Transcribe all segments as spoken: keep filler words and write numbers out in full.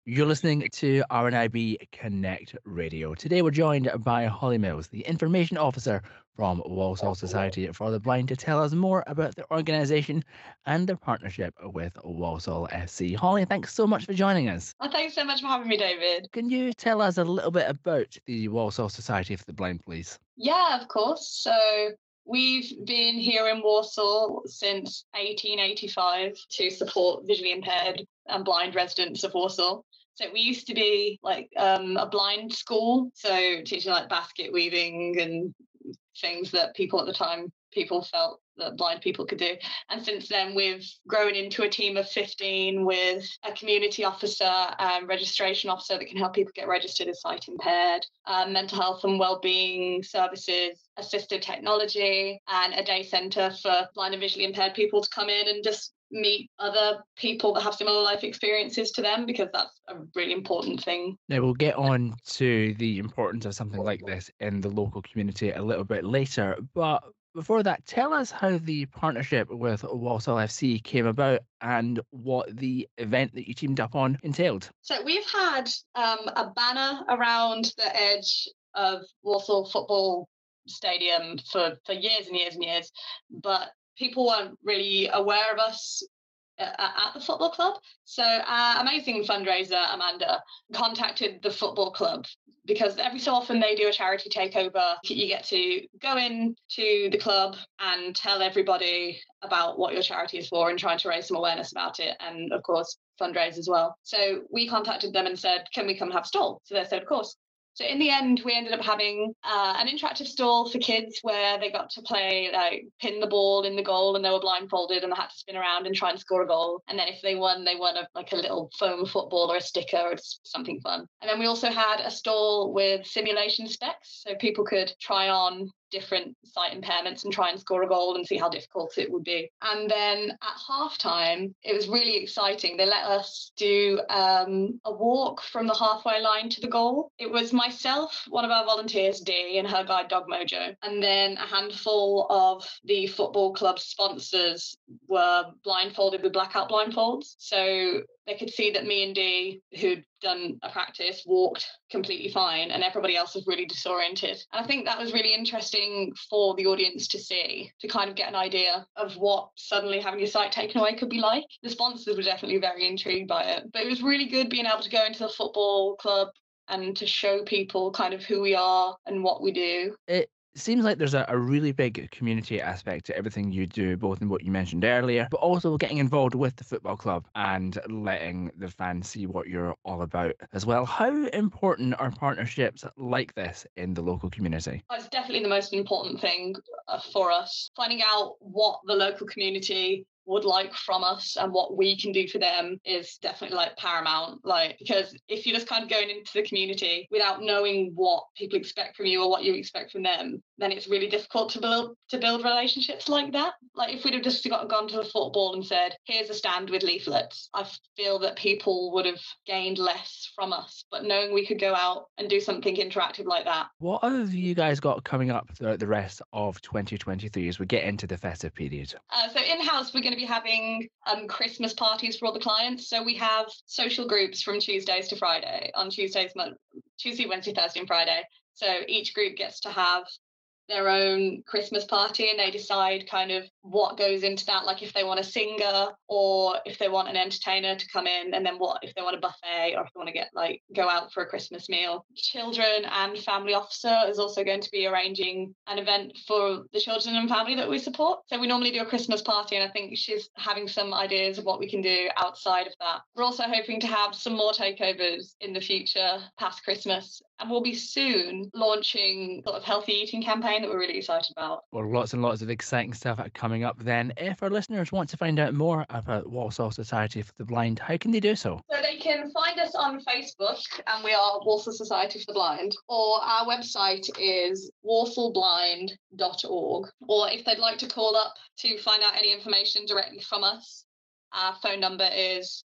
You're listening to R N I B Connect Radio. Today we're joined by Holly Mills, the Information Officer from Walsall Society for the Blind, to tell us more about their organisation and their partnership with Walsall F C. Holly, thanks so much for joining us. Oh, thanks so much for having me, David. Can you tell us a little bit about the Walsall Society for the Blind, please? Yeah, of course. So we've been here in Warsaw since eighteen eighty-five to support visually impaired and blind residents of Warsaw. So we used to be like um, a blind school, so teaching like basket weaving and things that people at the time people felt that blind people could do. And since then, we've grown into a team of fifteen with a community officer and registration officer that can help people get registered as sight impaired, um, mental health and wellbeing services, assisted technology, and a day centre for blind and visually impaired people to come in and just meet other people that have similar life experiences to them, because that's a really important thing. Now, we'll get on to the importance of something like this in the local community a little bit later. But before that, tell us how the partnership with Walsall F C came about and what the event that you teamed up on entailed. So we've had um, a banner around the edge of Warsaw Football Stadium for, for years and years and years, but people weren't really aware of us uh, at the football club. So our amazing fundraiser, Amanda, contacted the football club because every so often they do a charity takeover. You get to go in to the club and tell everybody about what your charity is for and trying to raise some awareness about it, and of course fundraise as well. So we contacted them and said, can we come have a stall? So they said, of course. So in the end, we ended up having uh, an interactive stall for kids where they got to play, like pin the ball in the goal, and they were blindfolded and they had to spin around and try and score a goal. And then if they won, they won a, like a little foam football or a sticker or something fun. And then we also had a stall with simulation specs, so people could try on different sight impairments and try and score a goal and see how difficult it would be. And then at halftime, it was really exciting. They let us do um, a walk from the halfway line to the goal. It was myself, one of our volunteers, Dee, and her guide, Dog Mojo. And then a handful of the football club sponsors were blindfolded with blackout blindfolds. So they could see that me and Dee, who'd done a practice, walked completely fine, and everybody else was really disoriented. And I think that was really interesting for the audience to see, to kind of get an idea of what suddenly having your sight taken away could be like. The sponsors were definitely very intrigued by it, but it was really good being able to go into the football club and to show people kind of who we are and what we do. It seems like there's a, a really big community aspect to everything you do, both in what you mentioned earlier, but also getting involved with the football club and letting the fans see what you're all about as well. How important are partnerships like this in the local community? It's definitely the most important thing uh, for us. Finding out what the local community would like from us and what we can do for them is definitely like paramount. Like, because if you're just kind of going into the community without knowing what people expect from you or what you expect from them, then it's really difficult to build to build relationships like that. Like if we'd have just got gone to the football and said, here's a stand with leaflets, I feel that people would have gained less from us. But knowing we could go out and do something interactive like that. What have you guys got coming up throughout the rest of twenty twenty-three as we get into the festive period? Uh, so in-house, we're going to be having um, Christmas parties for all the clients. So we have social groups from Tuesdays to Friday. On Tuesdays, Tuesday, Wednesday, Thursday, and Friday. So each group gets to have their own Christmas party, and they decide kind of what goes into that, like if they want a singer or if they want an entertainer to come in, and then what if they want a buffet or if they want to get like go out for a Christmas meal. Children and family officer is also going to be arranging an event for the children and family that we support. So we normally do a Christmas party, and I think she's having some ideas of what we can do outside of that. We're also hoping to have some more takeovers in the future past Christmas, and we'll be soon launching sort of healthy eating campaign that we're really excited about. Well, lots and lots of exciting stuff coming up then. If our listeners want to find out more about Walsall Society for the Blind, how can they do so? So they can find us on Facebook, and we are Walsall Society for the Blind, or our website is walsall blind dot org. Or if they'd like to call up to find out any information directly from us, our phone number is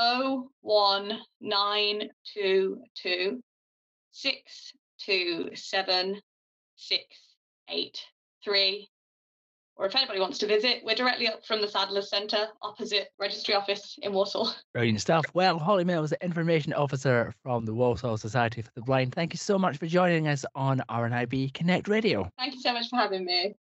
oh one nine two two six two seven six eight three, or if anybody wants to visit, we're directly up from the Sadler's Centre, opposite Registry Office in Walsall. Brilliant stuff. Well, Holly Mills, the Information Officer from the Walsall Society for the Blind, thank you so much for joining us on R N I B Connect Radio. Thank you so much for having me.